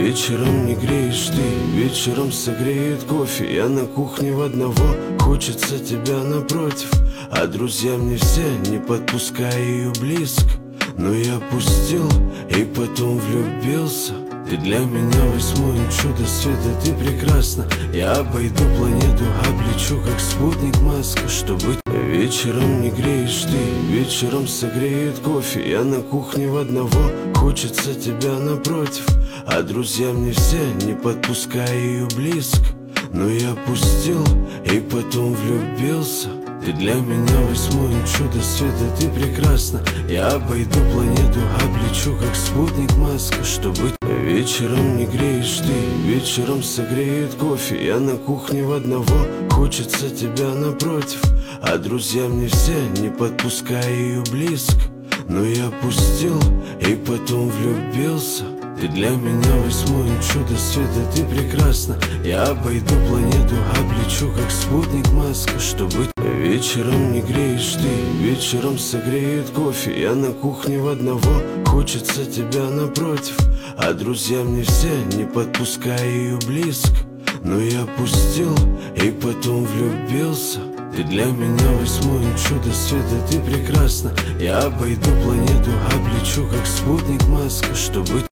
Вечером не греешь ты, вечером согреет кофе. Я на кухне в одного, хочется тебя напротив. А друзья мне все, не подпускай ее близко. Но я пустил и потом влюбился. Ты для меня восьмое чудо света, ты прекрасна. Я обойду планету, облечу как спутник маска, чтобы... Вечером не греешь ты, вечером согреет кофе. Я на кухне в одного, хочется тебя напротив. А друзья мне все, не подпускай ее близко. Но я пустил и потом влюбился. Ты для меня восьмое чудо света, ты прекрасна. Я обойду планету, облечу как спутник маска, чтобы... Вечером не греешь ты, вечером согреет кофе. Я на кухне в одного, хочется тебя напротив. А друзья мне все, не подпускай ее близко. Но я пустил и потом влюбился. Ты для меня восьмое чудо света, ты прекрасна. Я обойду планету, облечу как спутник маска, чтобы... Вечером не греешь ты, вечером согреет кофе. Я на кухне в одного, хочется тебя напротив. А друзья мне все, не подпускай ее близко. Но я пустил и потом влюбился. Ты для меня восьмое чудо света, ты прекрасна. Я обойду планету, облечу как спутник маска, чтобы...